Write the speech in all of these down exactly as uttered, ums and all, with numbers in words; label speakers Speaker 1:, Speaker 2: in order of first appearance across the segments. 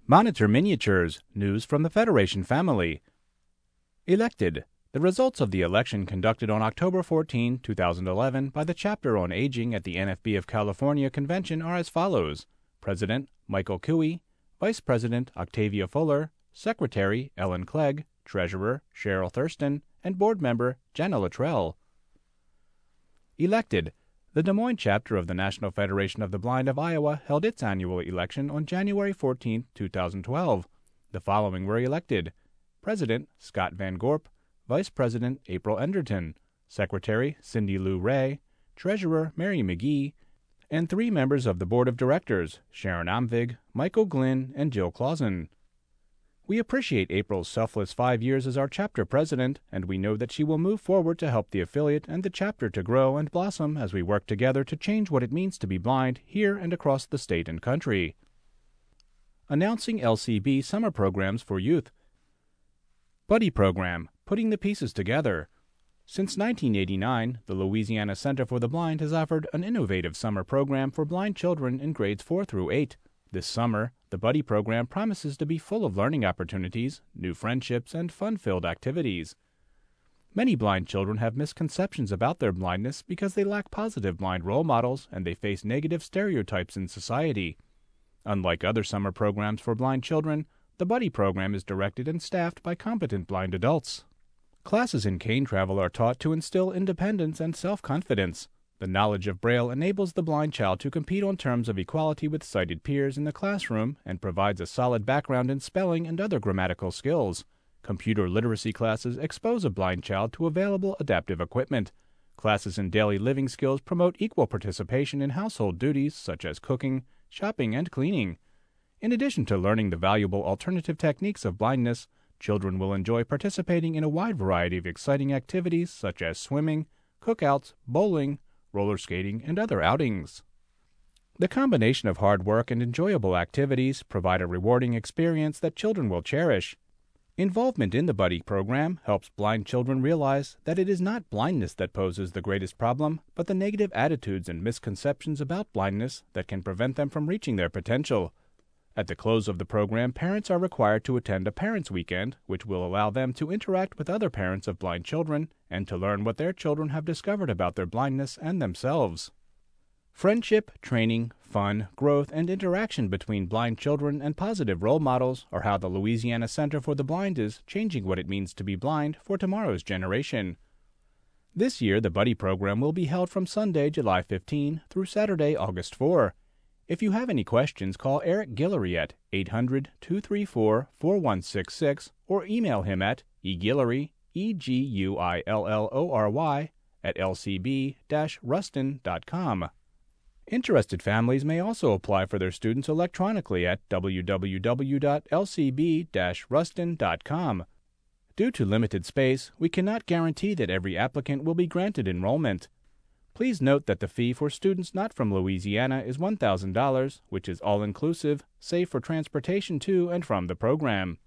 Speaker 1: Monitor Miniatures, news from the Federation family. Elected. The results of the election conducted on October fourteenth, two thousand eleven by the Chapter on Aging at the N F B of California Convention are as follows. President, Michael Cooey. Vice President, Octavia Fuller. Secretary, Ellen Clegg. Treasurer, Cheryl Thurston. And Board Member, Jenna Luttrell. Elected. The Des Moines chapter of the National Federation of the Blind of Iowa held its annual election on January fourteenth, two thousand twelve. The following were elected. President, Scott Van Gorp. Vice President, April Enderton. Secretary, Cindy Lou Ray. Treasurer, Mary McGee. And three members of the Board of Directors, Sharon Amvig, Michael Glynn, and Jill Clausen. We appreciate April's selfless five years as our chapter president, and we know that she will move forward to help the affiliate and the chapter to grow and blossom as we work together to change what it means to be blind here and across the state and country. Announcing L C B summer programs for youth. Buddy Program, Putting the Pieces Together. Since nineteen eighty-nine, the Louisiana Center for the Blind has offered an innovative summer program for blind children in grades four through eight. This summer, the Buddy Program promises to be full of learning opportunities, new friendships, and fun-filled activities. Many blind children have misconceptions about their blindness because they lack positive blind role models and they face negative stereotypes in society. Unlike other summer programs for blind children, the Buddy Program is directed and staffed by competent blind adults. Classes in cane travel are taught to instill independence and self-confidence. The knowledge of Braille enables the blind child to compete on terms of equality with sighted peers in the classroom and provides a solid background in spelling and other grammatical skills. Computer literacy classes expose a blind child to available adaptive equipment. Classes in daily living skills promote equal participation in household duties such as cooking, shopping, and cleaning. In addition to learning the valuable alternative techniques of blindness, children will enjoy participating in a wide variety of exciting activities such as swimming, cookouts, bowling, roller skating, and other outings. The combination of hard work and enjoyable activities provide a rewarding experience that children will cherish. Involvement in the Buddy Program helps blind children realize that it is not blindness that poses the greatest problem, but the negative attitudes and misconceptions about blindness that can prevent them from reaching their potential. At the close of the program, parents are required to attend a Parents' Weekend, which will allow them to interact with other parents of blind children and to learn what their children have discovered about their blindness and themselves. Friendship, training, fun, growth, and interaction between blind children and positive role models are how the Louisiana Center for the Blind is changing what it means to be blind for tomorrow's generation. This year, the Buddy Program will be held from Sunday, July fifteenth through Saturday, August fourth. If you have any questions, call Eric Guillory at eight hundred, two three four, four one six six or email him at eguillory, E G U I L L O R Y, at l c b dash ruston dot com. Interested families may also apply for their students electronically at w w w dot l c b dash ruston dot com. Due to limited space, we cannot guarantee that every applicant will be granted enrollment. Please note that the fee for students not from Louisiana is one thousand dollars, which is all-inclusive, save for transportation to and from the program.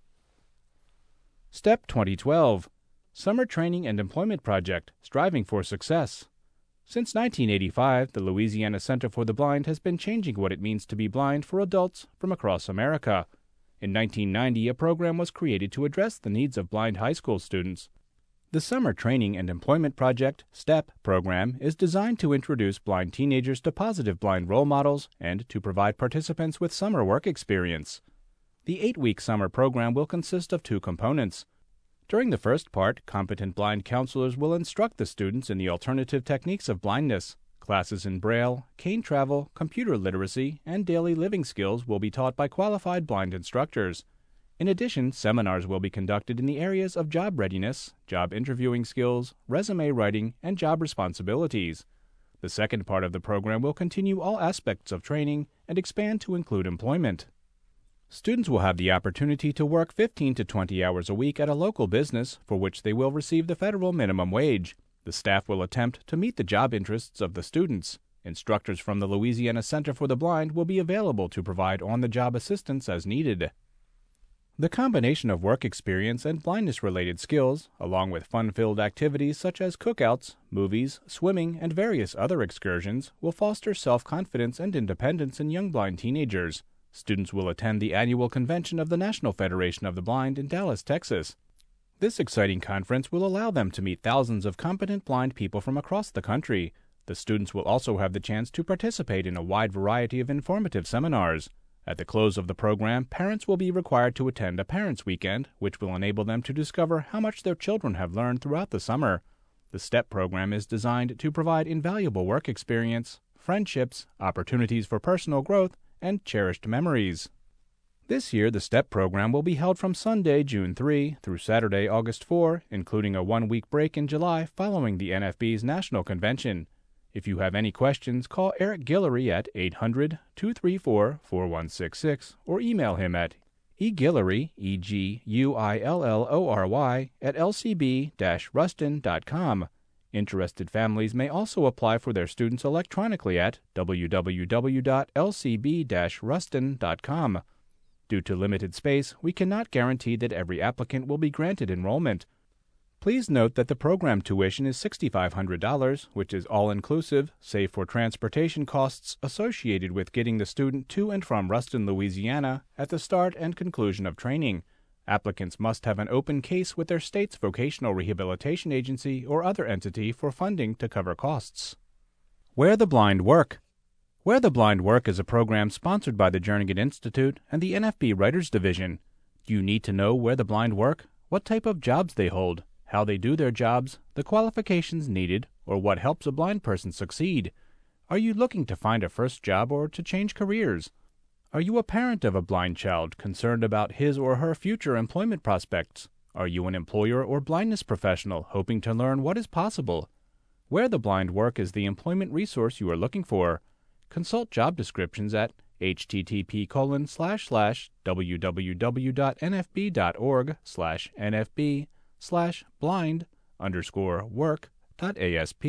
Speaker 1: Step twenty twelve. Summer Training and Employment Project, Striving for Success. Since nineteen eighty-five, the Louisiana Center for the Blind has been changing what it means to be blind for adults from across America. In nineteen ninety, a program was created to address the needs of blind high school students. The Summer Training and Employment Project, STEP, program is designed to introduce blind teenagers to positive blind role models and to provide participants with summer work experience. The eight-week summer program will consist of two components. During the first part, competent blind counselors will instruct the students in the alternative techniques of blindness. Classes in Braille, cane travel, computer literacy, and daily living skills will be taught by qualified blind instructors. In addition, seminars will be conducted in the areas of job readiness, job interviewing skills, resume writing, and job responsibilities. The second part of the program will continue all aspects of training and expand to include employment. Students will have the opportunity to work fifteen to twenty hours a week at a local business for which they will receive the federal minimum wage. The staff will attempt to meet the job interests of the students. Instructors from the Louisiana Center for the Blind will be available to provide on-the-job assistance as needed. The combination of work experience and blindness-related skills, along with fun-filled activities such as cookouts, movies, swimming, and various other excursions, will foster self-confidence and independence in young blind teenagers. Students will attend the annual convention of the National Federation of the Blind in Dallas, Texas. This exciting conference will allow them to meet thousands of competent blind people from across the country. The students will also have the chance to participate in a wide variety of informative seminars. At the close of the program, parents will be required to attend a Parents' Weekend, which will enable them to discover how much their children have learned throughout the summer. The STEP program is designed to provide invaluable work experience, friendships, opportunities for personal growth, and cherished memories. This year, the STEP program will be held from Sunday, June third, through Saturday, August fourth, including a one-week break in July following the N F B's National Convention. If you have any questions, call Eric Guillory at eight hundred, two three four, four one six six or email him at eguillory, E G U I L L O R Y, at l c b dash ruston dot com. Interested families may also apply for their students electronically at w w w dot l c b dash ruston dot com. Due to limited space, we cannot guarantee that every applicant will be granted enrollment. Please note that the program tuition is six thousand five hundred dollars, which is all-inclusive, save for transportation costs associated with getting the student to and from Ruston, Louisiana, at the start and conclusion of training. Applicants must have an open case with their state's vocational rehabilitation agency or other entity for funding to cover costs. Where the Blind Work. Where the Blind Work is a program sponsored by the Jernigan Institute and the N F B Writers Division. Do you need to know where the blind work, what type of jobs they hold, how they do their jobs, the qualifications needed, or what helps a blind person succeed? Are you looking to find a first job or to change careers? Are you a parent of a blind child concerned about his or her future employment prospects? Are you an employer or blindness professional hoping to learn what is possible? Where the Blind Work is the employment resource you are looking for. Consult job descriptions at http colon slash slash www.nfb.org slash nfb slash blind underscore work dot asp.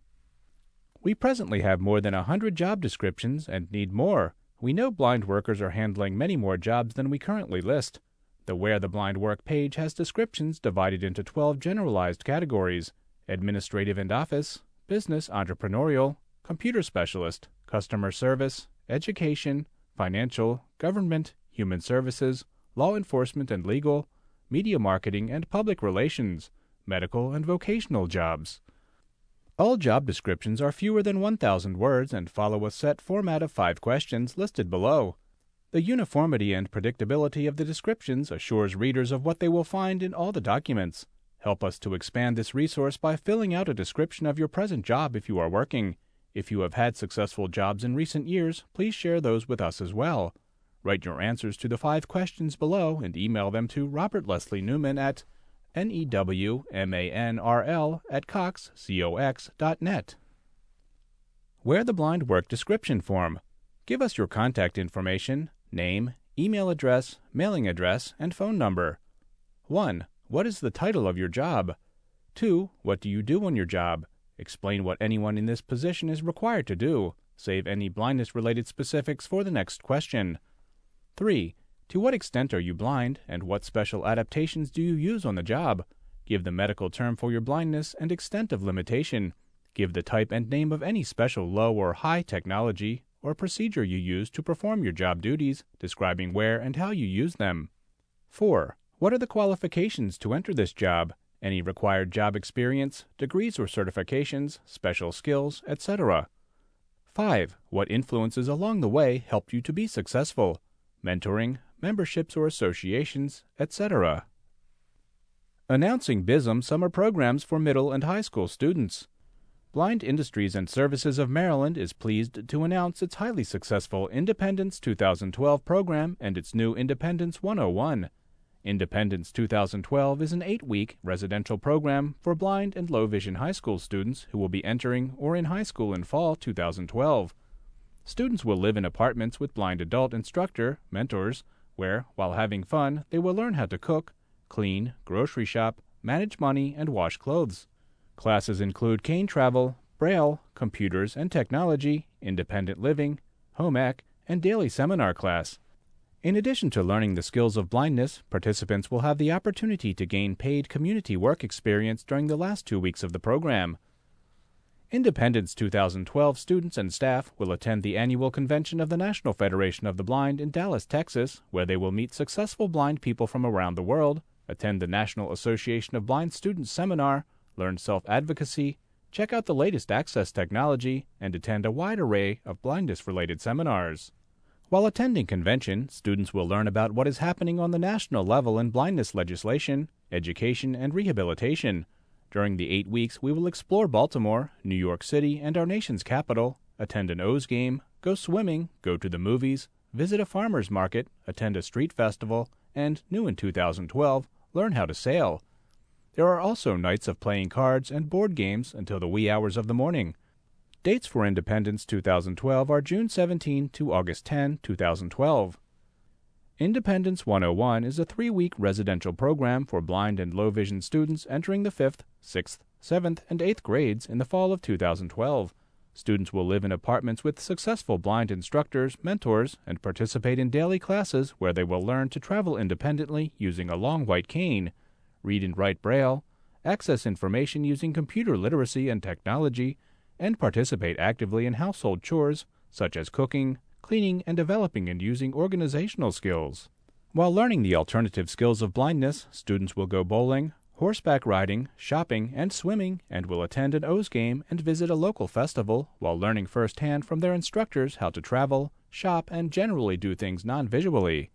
Speaker 1: We presently have more than a hundred job descriptions and need more. We know blind workers are handling many more jobs than we currently list. The Where the Blind Work page has descriptions divided into twelve generalized categories: administrative and office, business entrepreneurial, computer specialist, customer service, education, financial, government, human services, law enforcement and legal, media marketing and public relations, medical and vocational jobs. All job descriptions are fewer than one thousand words and follow a set format of five questions listed below. The uniformity and predictability of the descriptions assures readers of what they will find in all the documents. Help us to expand this resource by filling out a description of your present job if you are working. If you have had successful jobs in recent years, please share those with us as well. Write your answers to the five questions below and email them to Robert Leslie Newman at newmanrl at cox, C O X dot net. Where the Blind Work description form. Give us your contact information, name, email address, mailing address, and phone number. one. What is the title of your job? two. What do you do on your job? Explain what anyone in this position is required to do. Save any blindness-related specifics for the next question. three. To what extent are you blind, and what special adaptations do you use on the job? Give the medical term for your blindness and extent of limitation. Give the type and name of any special low or high technology or procedure you use to perform your job duties, describing where and how you use them. four. What are the qualifications to enter this job? Any required job experience, degrees or certifications, special skills, et cetera. five. What influences along the way helped you to be successful? Mentoring, memberships or associations, et cetera. Announcing B I S M summer programs for middle and high school students. Blind Industries and Services of Maryland is pleased to announce its highly successful Independence two thousand twelve program and its new Independence one oh one. Independence two thousand twelve is an eight-week residential program for blind and low-vision high school students who will be entering or in high school in fall two thousand twelve. Students will live in apartments with blind adult instructor, mentors, where, while having fun, they will learn how to cook, clean, grocery shop, manage money, and wash clothes. Classes include cane travel, braille, computers and technology, independent living, home ec, and daily seminar class. In addition to learning the skills of blindness, participants will have the opportunity to gain paid community work experience during the last two weeks of the program. Independence two thousand twelve students and staff will attend the annual convention of the National Federation of the Blind in Dallas, Texas, where they will meet successful blind people from around the world, attend the National Association of Blind Students seminar, learn self-advocacy, check out the latest access technology, and attend a wide array of blindness-related seminars. While attending convention, students will learn about what is happening on the national level in blindness legislation, education, and rehabilitation. During the eight weeks, we will explore Baltimore, New York City, and our nation's capital, attend an O's game, go swimming, go to the movies, visit a farmer's market, attend a street festival, and, new in two thousand twelve, learn how to sail. There are also nights of playing cards and board games until the wee hours of the morning. Dates for Independence two thousand twelve are June seventeenth to August tenth, two thousand twelve. Independence one oh one is a three-week residential program for blind and low-vision students entering the fifth, sixth, seventh, and eighth grades in the fall of two thousand twelve. Students will live in apartments with successful blind instructors, mentors, and participate in daily classes where they will learn to travel independently using a long white cane, read and write Braille, access information using computer literacy and technology, and participate actively in household chores such as cooking, cleaning, and developing and using organizational skills. While learning the alternative skills of blindness, students will go bowling, horseback riding, shopping, and swimming, and will attend an O's game and visit a local festival while learning firsthand from their instructors how to travel, shop, and generally do things non-visually.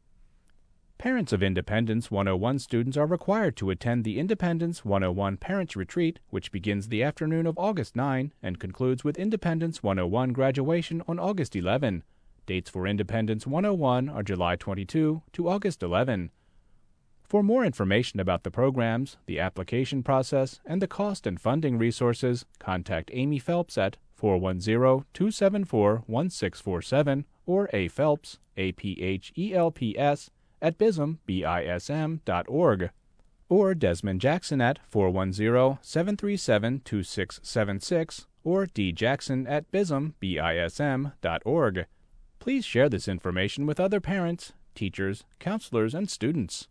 Speaker 1: Parents of Independence one oh one students are required to attend the Independence one oh one Parents Retreat, which begins the afternoon of August ninth and concludes with Independence one oh one graduation on August eleventh. Dates for Independence one oh one are July twenty-second to August eleventh. For more information about the programs, the application process, and the cost and funding resources, contact Amy Phelps at four one zero, two seven four, one six four seven or A. Phelps, A P H E L P S, at bism, B I S M dot org, or Desmond Jackson at four one zero, seven three seven, two six seven six or D. Jackson at bism, B I S M dot org. Please share this information with other parents, teachers, counselors, and students.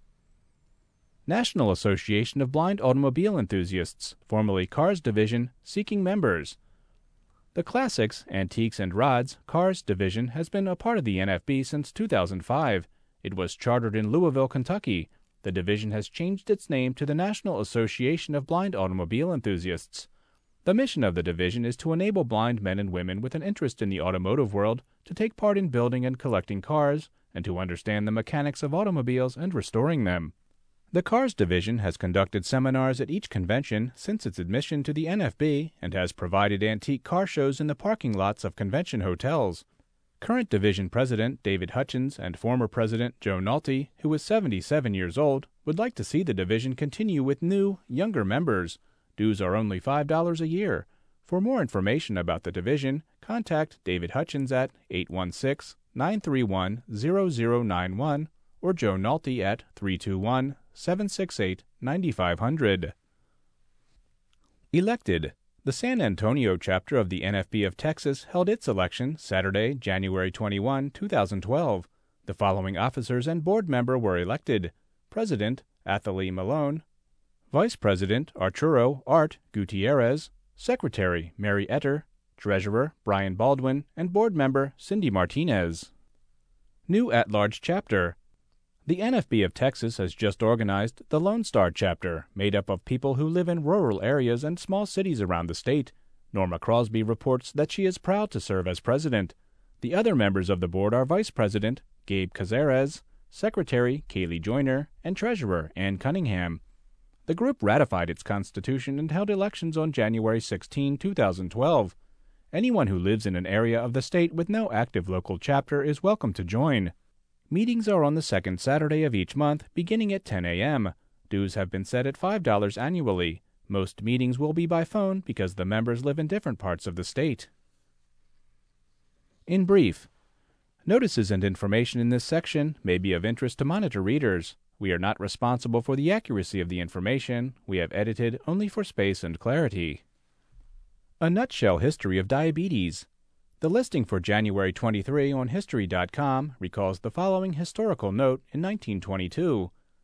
Speaker 1: National Association of Blind Automobile Enthusiasts, formerly Cars Division, seeking members. The Classics, Antiques, and Rods Cars Division has been a part of the N F B since two thousand five. It was chartered in Louisville, Kentucky. The division has changed its name to the National Association of Blind Automobile Enthusiasts. The mission of the division is to enable blind men and women with an interest in the automotive world to take part in building and collecting cars and to understand the mechanics of automobiles and restoring them. The Cars Division has conducted seminars at each convention since its admission to the N F B and has provided antique car shows in the parking lots of convention hotels. Current division president David Hutchins and former president Joe Nolte, who is seventy-seven years old, would like to see the division continue with new, younger members. Dues are only five dollars a year. For more information about the division, contact David Hutchins at eight one six, nine three one, zero zero nine one or Joe Nolte at three two one, seven six eight, nine five zero zero. Elected. The San Antonio chapter of the N F B of Texas held its election Saturday, January twenty-first, two thousand twelve. The following officers and board member were elected: President, Athalie Malone; Vice President, Arturo Art Gutierrez; Secretary, Mary Etter; Treasurer, Brian Baldwin; and board member, Cindy Martinez. New at-large chapter. The N F B of Texas has just organized the Lone Star chapter, made up of people who live in rural areas and small cities around the state. Norma Crosby reports that she is proud to serve as president. The other members of the board are Vice President Gabe Cazares, Secretary Kaylee Joyner, and Treasurer Ann Cunningham. The group ratified its constitution and held elections on January sixteenth, two thousand twelve. Anyone who lives in an area of the state with no active local chapter is welcome to join. Meetings are on the second Saturday of each month, beginning at ten a m Dues have been set at five dollars annually. Most meetings will be by phone because the members live in different parts of the state. In brief, notices and information in this section may be of interest to monitor readers. We are not responsible for the accuracy of the information. We have edited only for space and clarity. A nutshell history of diabetes. The listing for January twenty-third on History dot com recalls the following historical note in nineteen twenty-two.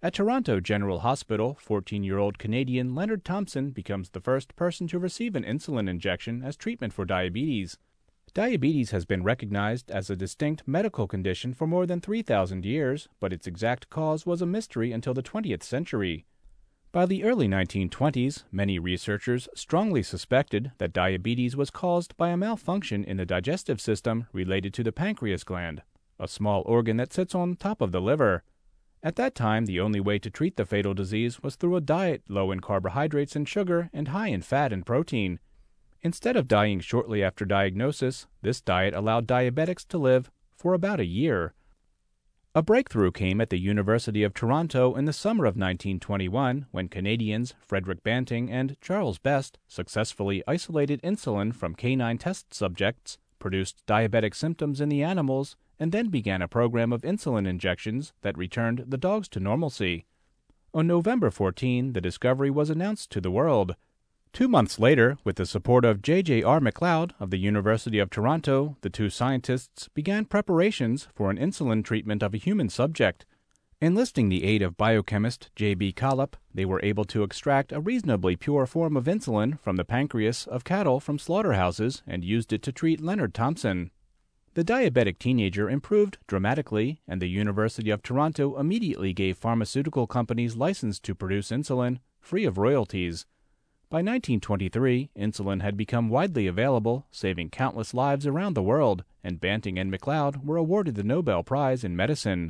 Speaker 1: At Toronto General Hospital, fourteen-year-old Canadian Leonard Thompson becomes the first person to receive an insulin injection as treatment for diabetes. Diabetes has been recognized as a distinct medical condition for more than three thousand years, but its exact cause was a mystery until the twentieth century. By the early nineteen twenties, many researchers strongly suspected that diabetes was caused by a malfunction in the digestive system related to the pancreas gland, a small organ that sits on top of the liver. At that time, the only way to treat the fatal disease was through a diet low in carbohydrates and sugar and high in fat and protein. Instead of dying shortly after diagnosis, this diet allowed diabetics to live for about a year. A breakthrough came at the University of Toronto in the summer of nineteen twenty-one when Canadians Frederick Banting and Charles Best successfully isolated insulin from canine test subjects, produced diabetic symptoms in the animals, and then began a program of insulin injections that returned the dogs to normalcy. On November fourteenth, the discovery was announced to the world. Two months later, with the support of J J R McLeod of the University of Toronto, the two scientists began preparations for an insulin treatment of a human subject. Enlisting the aid of biochemist J B Collip, they were able to extract a reasonably pure form of insulin from the pancreas of cattle from slaughterhouses and used it to treat Leonard Thompson. The diabetic teenager improved dramatically, and the University of Toronto immediately gave pharmaceutical companies license to produce insulin, free of royalties. By nineteen twenty-three, insulin had become widely available, saving countless lives around the world, and Banting and McLeod were awarded the Nobel Prize in Medicine.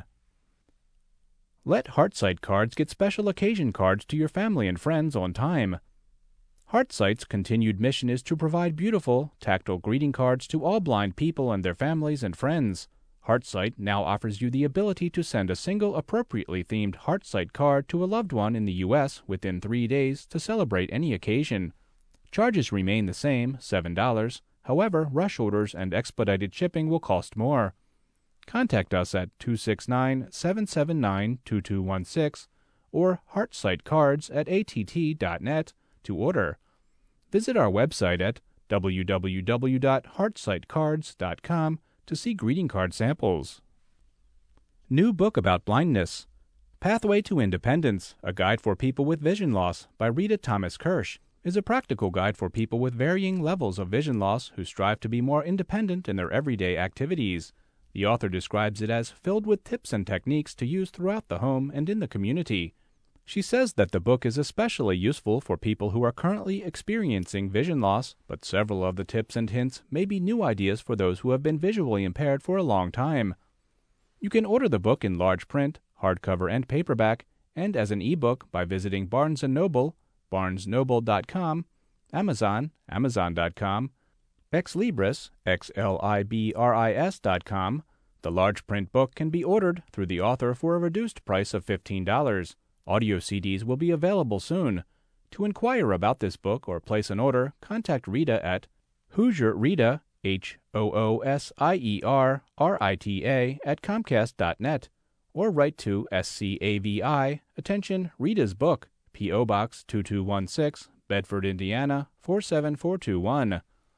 Speaker 1: Let HeartSight Cards get special occasion cards to your family and friends on time. HeartSight's continued mission is to provide beautiful, tactile greeting cards to all blind people and their families and friends. HeartSight now offers you the ability to send a single appropriately themed HeartSight card to a loved one in the U S within three days to celebrate any occasion. Charges remain the same, seven dollars. However, rush orders and expedited shipping will cost more. Contact us at two six nine, seven seven nine, two two one six or heartsightcards at a t t dot net to order. Visit our website at w w w dot heartsightcards dot com to see greeting card samples. New book about blindness, Pathway to Independence, A Guide for People with Vision Loss by Rita Thomas Kirsch, is a practical guide for people with varying levels of vision loss who strive to be more independent in their everyday activities. The author describes it as filled with tips and techniques to use throughout the home and in the community. She says that the book is especially useful for people who are currently experiencing vision loss, but several of the tips and hints may be new ideas for those who have been visually impaired for a long time. You can order the book in large print, hardcover and paperback, and as an ebook by visiting Barnes and Noble, barnes noble dot com, Amazon, amazon dot com, Xlibris, x l i b r i s dot com. The large print book can be ordered through the author for a reduced price of fifteen dollars. Audio C Ds will be available soon. To inquire about this book or place an order, contact Rita at Hoosier Rita, H O O S I E R R I T A, at comcast dot net, or write to S C A V I, attention, Rita's Book, P O Box two two one six, Bedford, Indiana, four seven four two one.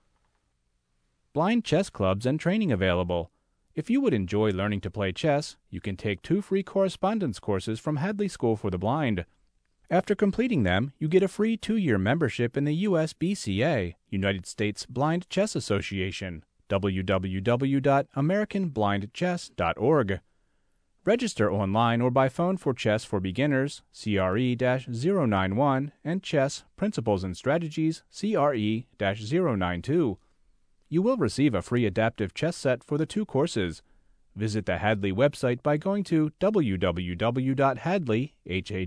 Speaker 1: Blind chess clubs and training available. If you would enjoy learning to play chess, you can take two free correspondence courses from Hadley School for the Blind. After completing them, you get a free two-year membership in the U S B C A, United States Blind Chess Association, w w w dot american blind chess dot org. Register online or by phone for Chess for Beginners, C R E zero nine one, and Chess, Principles and Strategies, C R E zero nine two. You will receive a free adaptive chess set for the two courses. Visit the Hadley website by going to w w w dot hadley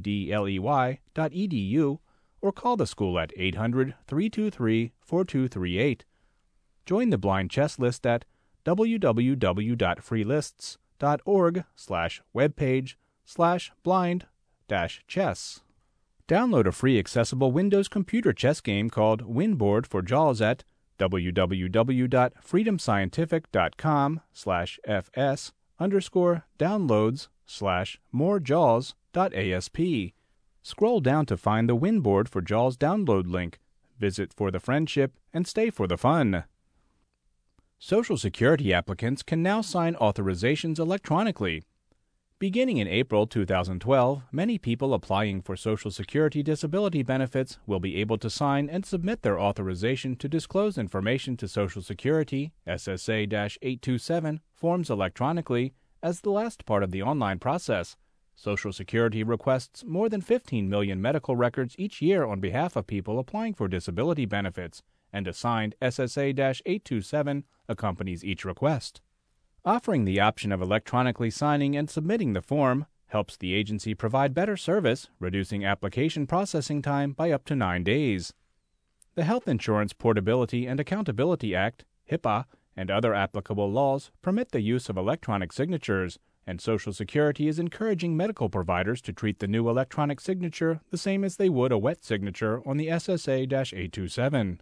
Speaker 1: dot e d u or call the school at eight hundred, three two three, four two three eight. Join the blind chess list at w w w dot freelists dot org slash webpage slash blind dash chess. Download a free accessible Windows computer chess game called Winboard for JAWS at w w w dot freedom scientific dot com slash fs underscore downloads slash more jaws dot asp. Scroll down to find the Winboard for JAWS download link. Visit for the friendship and stay for the fun. Social Security applicants can now sign authorizations electronically. Beginning in April two thousand twelve, many people applying for Social Security disability benefits will be able to sign and submit their authorization to disclose information to Social Security S S A eight twenty-seven forms electronically as the last part of the online process. Social Security requests more than fifteen million medical records each year on behalf of people applying for disability benefits, and a signed S S A eight twenty-seven accompanies each request. Offering the option of electronically signing and submitting the form helps the agency provide better service, reducing application processing time by up to nine days. The Health Insurance Portability and Accountability Act, HIPAA, and other applicable laws permit the use of electronic signatures, and Social Security is encouraging medical providers to treat the new electronic signature the same as they would a wet signature on the S S A eight twenty-seven.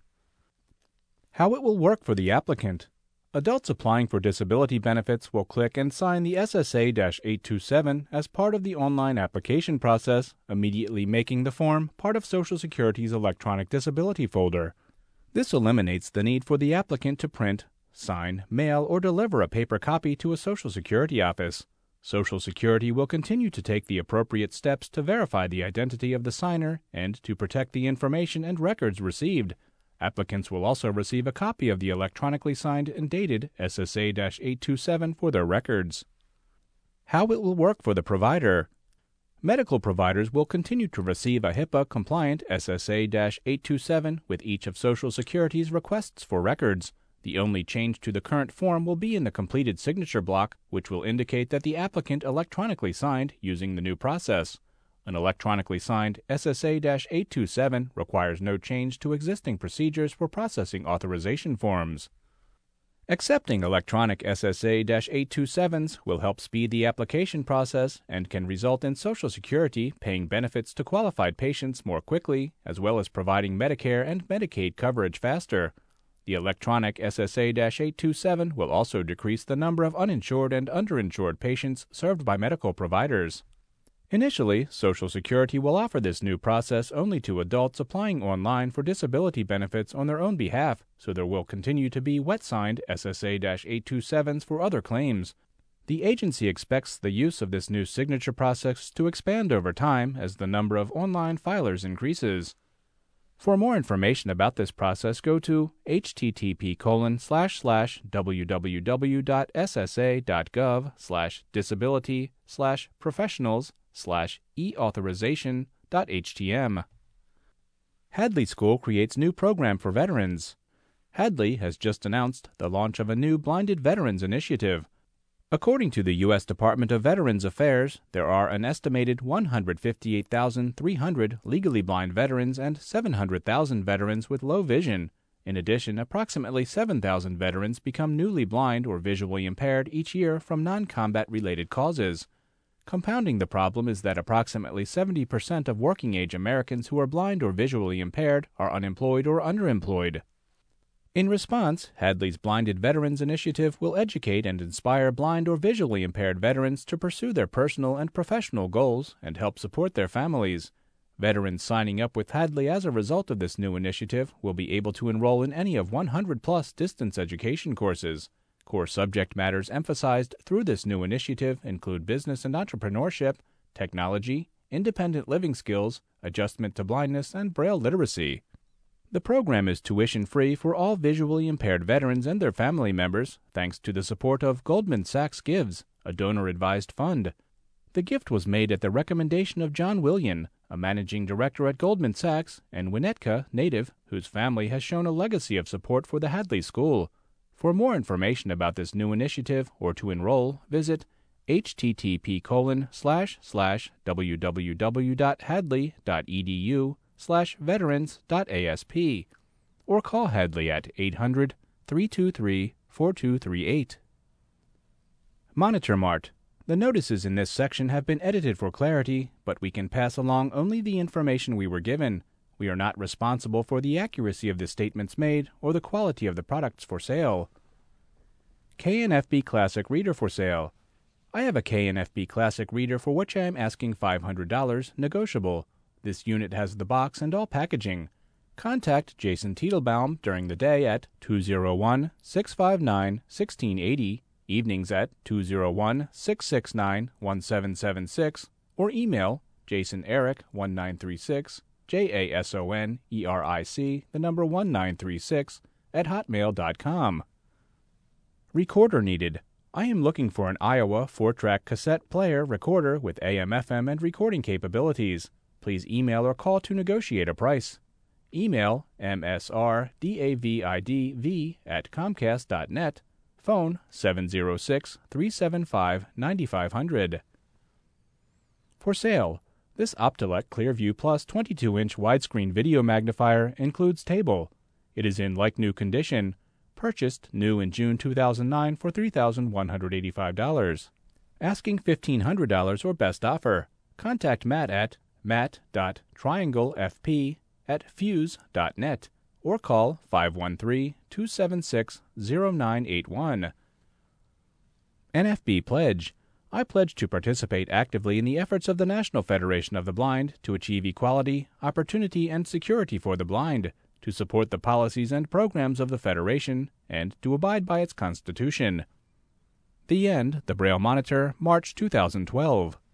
Speaker 1: How it will work for the applicant. Adults applying for disability benefits will click and sign the S S A eight twenty-seven as part of the online application process, immediately making the form part of Social Security's electronic disability folder. This eliminates the need for the applicant to print, sign, mail, or deliver a paper copy to a Social Security office. Social Security will continue to take the appropriate steps to verify the identity of the signer and to protect the information and records received. Applicants will also receive a copy of the electronically signed and dated S S A eight twenty-seven for their records. How it will work for the provider. Medical providers will continue to receive a HIPAA-compliant S S A eight twenty-seven with each of Social Security's requests for records. The only change to the current form will be in the completed signature block, which will indicate that the applicant electronically signed using the new process. An electronically signed S S A eight twenty-seven requires no change to existing procedures for processing authorization forms. Accepting electronic S S A eight twenty-sevens will help speed the application process and can result in Social Security paying benefits to qualified patients more quickly, as well as providing Medicare and Medicaid coverage faster. The electronic S S A eight twenty-seven will also decrease the number of uninsured and underinsured patients served by medical providers. Initially, Social Security will offer this new process only to adults applying online for disability benefits on their own behalf, so there will continue to be wet-signed S S A eight twenty-sevens for other claims. The agency expects the use of this new signature process to expand over time as the number of online filers increases. For more information about this process, go to http colon slash slash www.ssa.gov slash disability slash professionals slash eauthorization.htm. Hadley School creates new program for veterans. Hadley has just announced the launch of a new Blinded Veterans Initiative. According to the U S Department of Veterans Affairs, there are an estimated one hundred fifty-eight thousand three hundred legally blind veterans and seven hundred thousand veterans with low vision. In addition, approximately seven thousand veterans become newly blind or visually impaired each year from non-combat related causes. Compounding the problem is that approximately seventy percent of working-age Americans who are blind or visually impaired are unemployed or underemployed. In response, Hadley's Blinded Veterans Initiative will educate and inspire blind or visually impaired veterans to pursue their personal and professional goals and help support their families. Veterans signing up with Hadley as a result of this new initiative will be able to enroll in any of one hundred plus distance education courses. Core subject matters emphasized through this new initiative include business and entrepreneurship, technology, independent living skills, adjustment to blindness, and Braille literacy. The program is tuition-free for all visually impaired veterans and their family members, thanks to the support of Goldman Sachs Gives, a donor-advised fund. The gift was made at the recommendation of John Willian, a managing director at Goldman Sachs, and Winnetka native, whose family has shown a legacy of support for the Hadley School. For more information about this new initiative or to enroll, visit http colon slash slash www.hadley.edu slash veterans.asp or call Hadley at eight hundred, three two three, four two three eight. Monitor Mart. The notices in this section have been edited for clarity, but we can pass along only the information we were given. We are not responsible for the accuracy of the statements made or the quality of the products for sale. K N F B Classic Reader for sale. I have a K N F B Classic Reader for which I am asking five hundred dollars, negotiable. This unit has the box and all packaging. Contact Jason Titelbaum during the day at two oh one, six five nine, one six eight evenings at two oh one, six six nine, one seven seven six, or email jasoneric one nine three six, J A S O N E R I C, the number one nine three six, at hotmail dot com. Recorder needed. I am looking for an Iowa four-track cassette player recorder with A M F M and recording capabilities. Please email or call to negotiate a price. Email m s r david v at comcast dot net. Phone seven oh six, three seven five, nine five zero zero. For sale, this Optelec Clearview Plus twenty-two inch widescreen video magnifier includes table. It is in like-new condition. Purchased new in June two thousand nine for three thousand one hundred eighty-five dollars. Asking fifteen hundred dollars or best offer. Contact Matt at matt dot triangle f p at fuse dot net or call five one three, two seven six, zero nine eight one. N F B Pledge. I pledge to participate actively in the efforts of the National Federation of the Blind to achieve equality, opportunity, and security for the blind, to support the policies and programs of the Federation, and to abide by its Constitution. The End, the Braille Monitor, March two thousand twelve.